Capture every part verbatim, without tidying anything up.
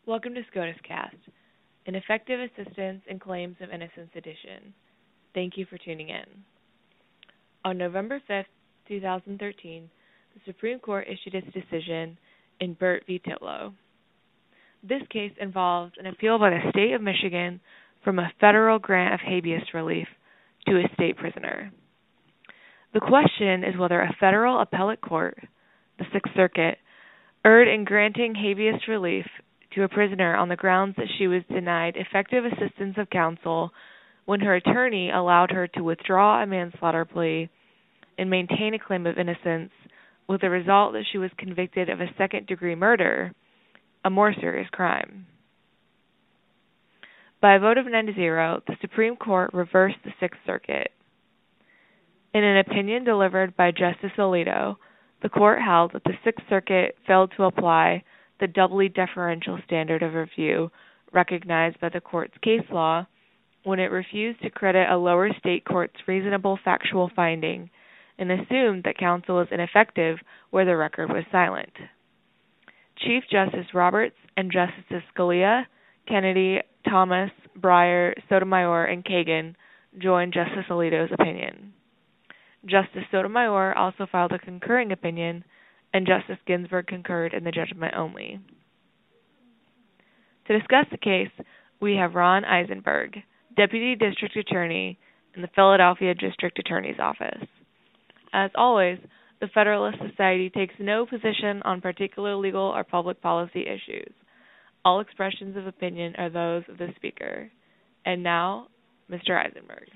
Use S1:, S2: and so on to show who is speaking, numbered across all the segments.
S1: Welcome to SCOTUS Cast, an effective assistance in claims of innocence edition. Thank you for tuning in. On November fifth, two thousand thirteen, the Supreme Court issued its decision in Burt v. Titlow. This case involves an appeal by the state of Michigan from a federal grant of habeas relief to a state prisoner. The question is whether a federal appellate court, the Sixth Circuit, erred in granting habeas relief to a prisoner on the grounds that she was denied effective assistance of counsel when her attorney allowed her to withdraw a manslaughter plea and maintain a claim of innocence, with the result that she was convicted of a second-degree murder, a more serious crime. By a vote of nine to zero, the Supreme Court reversed the Sixth Circuit. In an opinion delivered by Justice Alito, the court held that the Sixth Circuit failed to apply the doubly deferential standard of review recognized by the court's case law when it refused to credit a lower state court's reasonable factual finding and assumed that counsel was ineffective where the record was silent. Chief Justice Roberts and Justices Scalia, Kennedy, Thomas, Breyer, Sotomayor, and Kagan joined Justice Alito's opinion. Justice Sotomayor also filed a concurring opinion, and Justice Ginsburg concurred in the judgment only. To discuss the case, we have Ron Eisenberg, Deputy District Attorney in the Philadelphia District Attorney's Office. As always, the Federalist Society takes no position on particular legal or public policy issues. All expressions of opinion are those of the speaker. And now, Mister Eisenberg.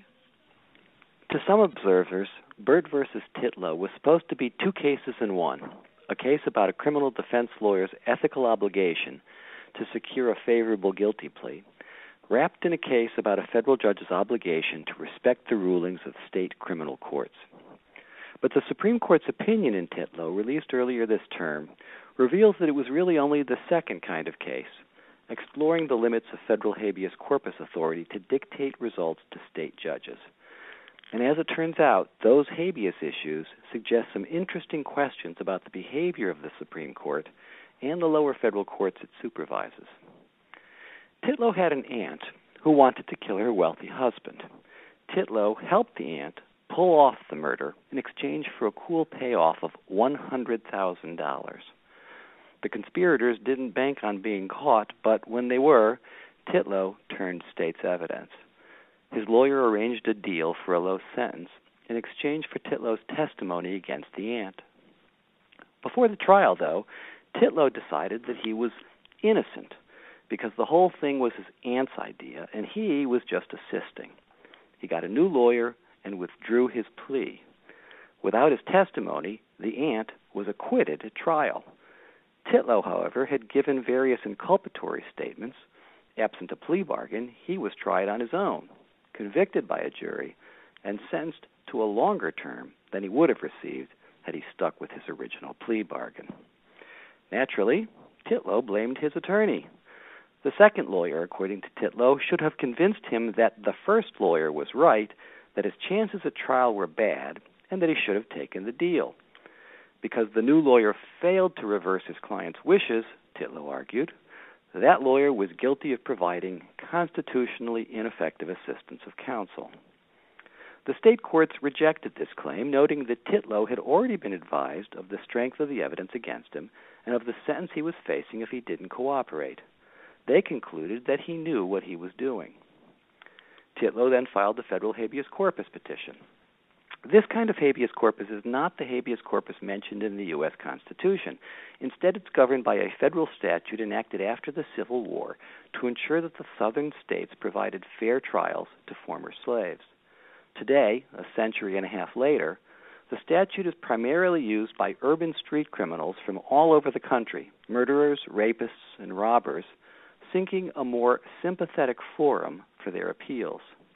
S2: To some observers, Burt versus Titlow was supposed to be two cases in one, a case about a criminal defense lawyer's ethical obligation to secure a favorable guilty plea, wrapped in a case about a federal judge's obligation to respect the rulings of state criminal courts. But the Supreme Court's opinion in Titlow, released earlier this term, reveals that it was really only the second kind of case, exploring the limits of federal habeas corpus authority to dictate results to state judges. And as it turns out, those habeas issues suggest some interesting questions about the behavior of the Supreme Court and the lower federal courts it supervises. Titlow had an aunt who wanted to kill her wealthy husband. Titlow helped the aunt pull off the murder in exchange for a cool payoff of one hundred thousand dollars. The conspirators didn't bank on being caught, but when they were, Titlow turned state's evidence. His lawyer arranged a deal for a low sentence in exchange for Titlow's testimony against the aunt. Before the trial, though, Titlow decided that he was innocent because the whole thing was his aunt's idea and he was just assisting. He got a new lawyer and withdrew his plea. Without his testimony, the aunt was acquitted at trial. Titlow, however, had given various inculpatory statements. Absent a plea bargain, he was tried on his own, convicted by a jury, and sentenced to a longer term than he would have received had he stuck with his original plea bargain. Naturally, Titlow blamed his attorney. The second lawyer, according to Titlow, should have convinced him that the first lawyer was right, that his chances at trial were bad, and that he should have taken the deal. Because the new lawyer failed to reverse his client's wishes, Titlow argued, that lawyer was guilty of providing constitutionally ineffective assistance of counsel. The state courts rejected this claim, noting that Titlow had already been advised of the strength of the evidence against him and of the sentence he was facing if he didn't cooperate. They concluded that he knew what he was doing. Titlow then filed the federal habeas corpus petition. This kind of habeas corpus is not the habeas corpus mentioned in the U S Constitution. Instead, it's governed by a federal statute enacted after the Civil War to ensure that the southern states provided fair trials to former slaves. Today, a century and a half later, the statute is primarily used by urban street criminals from all over the country, murderers, rapists, and robbers, seeking a more sympathetic forum for their appeals.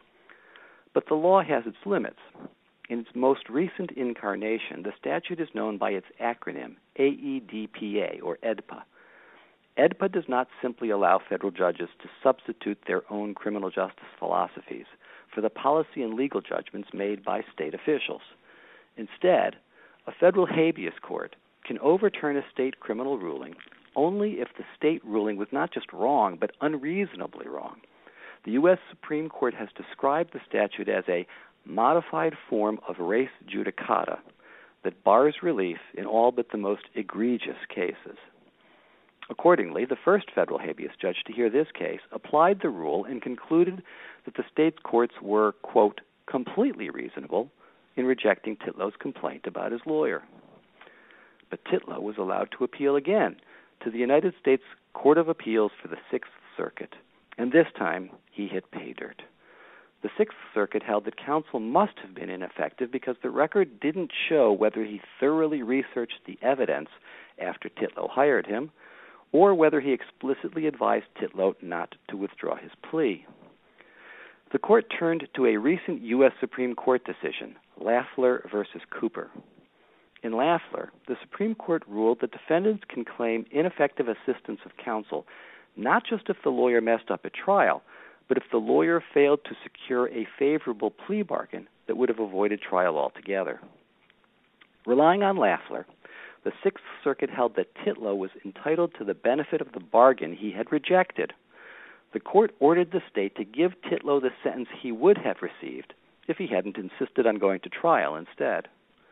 S2: But the law has its limits. In its most recent incarnation, the statute is known by its acronym, A E D P A, or E D P A. E D P A does not simply allow federal judges to substitute their own criminal justice philosophies for the policy and legal judgments made by state officials. Instead, a federal habeas court can overturn a state criminal ruling only if the state ruling was not just wrong, but unreasonably wrong. The U S Supreme Court has described the statute as a modified form of res judicata that bars relief in all but the most egregious cases. Accordingly, the first federal habeas judge to hear this case applied the rule and concluded that the state courts were, quote, completely reasonable in rejecting Titlow's complaint about his lawyer. But Titlow was allowed to appeal again to the United States Court of Appeals for the Sixth Circuit, and this time he hit pay dirt. The Sixth Circuit held that counsel must have been ineffective because the record didn't show whether he thoroughly researched the evidence after Titlow hired him, or whether he explicitly advised Titlow not to withdraw his plea. The court turned to a recent U S Supreme Court decision, Lafler versus Cooper. In Lafler, the Supreme Court ruled that defendants can claim ineffective assistance of counsel not just if the lawyer messed up at trial, but if the lawyer failed to secure a favorable plea bargain that would have avoided trial altogether. Relying on Lafler, the Sixth Circuit held that Titlow was entitled to the benefit of the bargain he had rejected. The court ordered the state to give Titlow the sentence he would have received if he hadn't insisted on going to trial instead.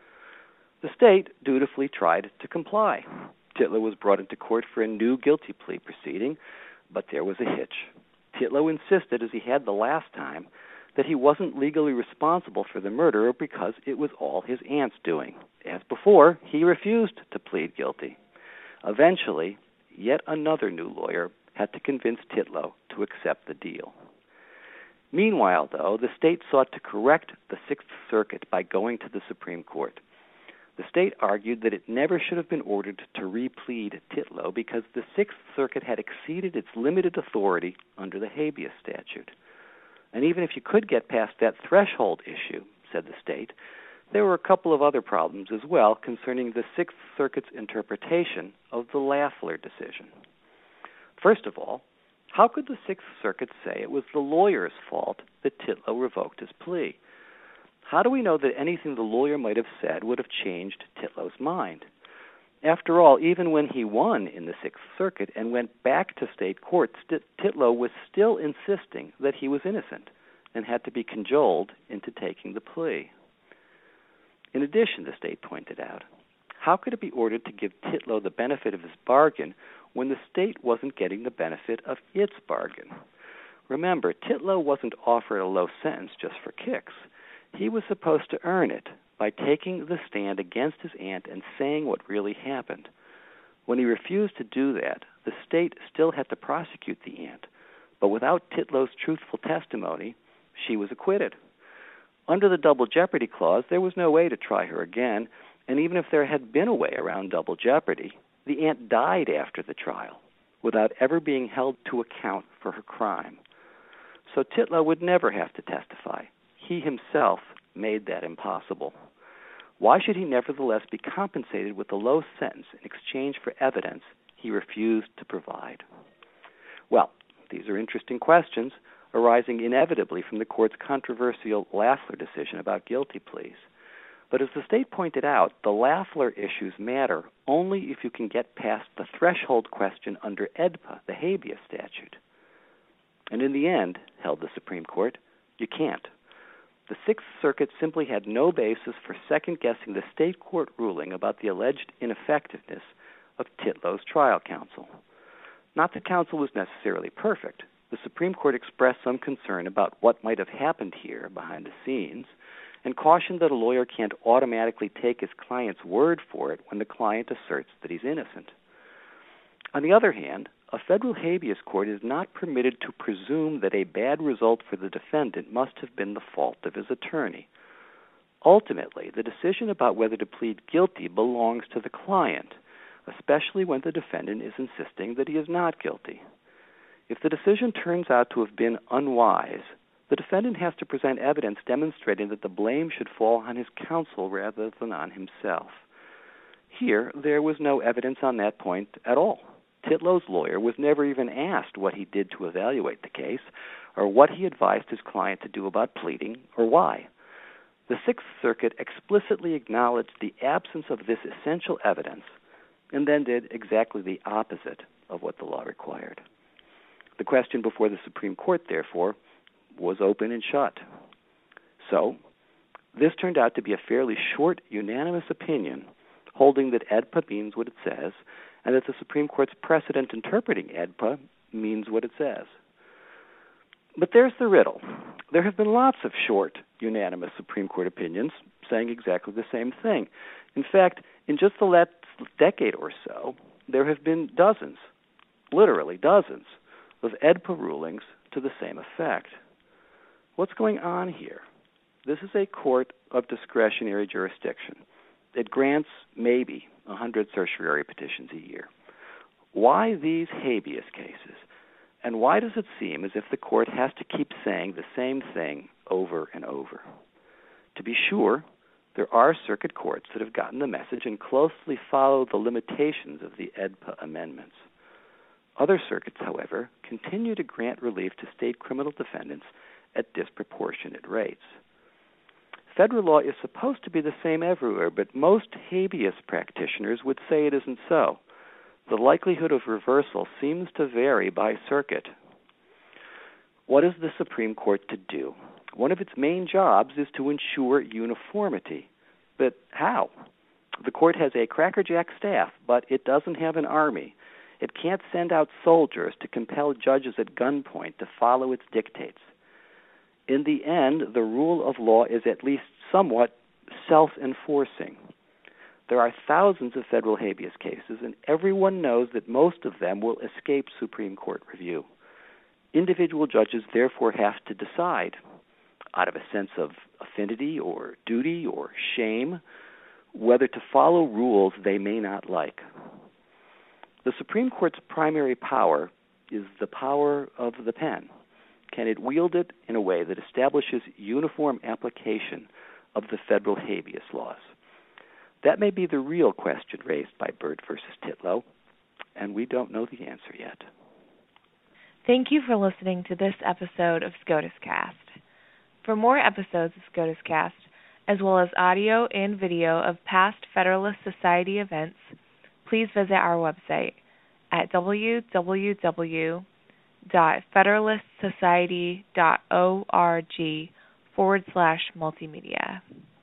S2: The state dutifully tried to comply. Titlow was brought into court for a new guilty plea proceeding, but there was a hitch. Titlow insisted, as he had the last time, that he wasn't legally responsible for the murder because it was all his aunt's doing. As before, he refused to plead guilty. Eventually, yet another new lawyer had to convince Titlow to accept the deal. Meanwhile, though, the state sought to correct the Sixth Circuit by going to the Supreme Court. The state argued that it never should have been ordered to replead Titlow because the Sixth Circuit had exceeded its limited authority under the habeas statute. And even if you could get past that threshold issue, said the state, there were a couple of other problems as well concerning the Sixth Circuit's interpretation of the Lafler decision. First of all, how could the Sixth Circuit say it was the lawyer's fault that Titlow revoked his plea? How do we know that anything the lawyer might have said would have changed Titlow's mind? After all, even when he won in the Sixth Circuit and went back to state court, St- Titlow was still insisting that he was innocent and had to be cajoled into taking the plea. In addition, the state pointed out, how could it be ordered to give Titlow the benefit of his bargain when the state wasn't getting the benefit of its bargain? Remember, Titlow wasn't offered a low sentence just for kicks. He was supposed to earn it by taking the stand against his aunt and saying what really happened. When he refused to do that, the state still had to prosecute the aunt, but without Titlow's truthful testimony, she was acquitted. Under the double jeopardy clause, there was no way to try her again, and even if there had been a way around double jeopardy, the aunt died after the trial without ever being held to account for her crime. So Titlow would never have to testify. He himself made that impossible. Why should he nevertheless be compensated with a low sentence in exchange for evidence he refused to provide? Well, these are interesting questions arising inevitably from the court's controversial Lafler decision about guilty pleas. But as the state pointed out, the Lafler issues matter only if you can get past the threshold question under E D P A, the habeas statute. And in the end, held the Supreme Court, you can't. The Sixth Circuit simply had no basis for second-guessing the state court ruling about the alleged ineffectiveness of Titlow's trial counsel. Not that counsel was necessarily perfect. The Supreme Court expressed some concern about what might have happened here behind the scenes and cautioned that a lawyer can't automatically take his client's word for it when the client asserts that he's innocent. On the other hand, a federal habeas court is not permitted to presume that a bad result for the defendant must have been the fault of his attorney. Ultimately, the decision about whether to plead guilty belongs to the client, especially when the defendant is insisting that he is not guilty. If the decision turns out to have been unwise, the defendant has to present evidence demonstrating that the blame should fall on his counsel rather than on himself. Here, there was no evidence on that point at all. Titlow's lawyer was never even asked what he did to evaluate the case, or what he advised his client to do about pleading, or why. The Sixth Circuit explicitly acknowledged the absence of this essential evidence and then did exactly the opposite of what the law required. The question before the Supreme Court, therefore, was open and shut. So, this turned out to be a fairly short, unanimous opinion holding that E D P A means what it says, and that the Supreme Court's precedent interpreting E D P A means what it says. But there's the riddle. There have been lots of short, unanimous Supreme Court opinions saying exactly the same thing. In fact, in just the last decade or so, there have been dozens, literally dozens, of E D P A rulings to the same effect. What's going on here? This is a court of discretionary jurisdiction. It grants maybe one hundred certiorari petitions a year. Why these habeas cases? And why does it seem as if the court has to keep saying the same thing over and over? To be sure, there are circuit courts that have gotten the message and closely follow the limitations of the E D P A amendments. Other circuits, however, continue to grant relief to state criminal defendants at disproportionate rates. Federal law is supposed to be the same everywhere, but most habeas practitioners would say it isn't so. The likelihood of reversal seems to vary by circuit. What is the Supreme Court to do? One of its main jobs is to ensure uniformity. But how? The court has a crackerjack staff, but it doesn't have an army. It can't send out soldiers to compel judges at gunpoint to follow its dictates. In the end, the rule of law is at least somewhat self-enforcing. There are thousands of federal habeas cases, and everyone knows that most of them will escape Supreme Court review. Individual judges therefore have to decide, out of a sense of affinity or duty or shame, whether to follow rules they may not like. The Supreme Court's primary power is the power of the pen. Can it wield it in a way that establishes uniform application of the federal habeas laws? That may be the real question raised by Byrd versus Titlow, and we don't know the answer yet.
S1: Thank you for listening to this episode of SCOTUS Cast. For more episodes of SCOTUS Cast, as well as audio and video of past Federalist Society events, please visit our website at www dot federalist society dot org forward slash multimedia.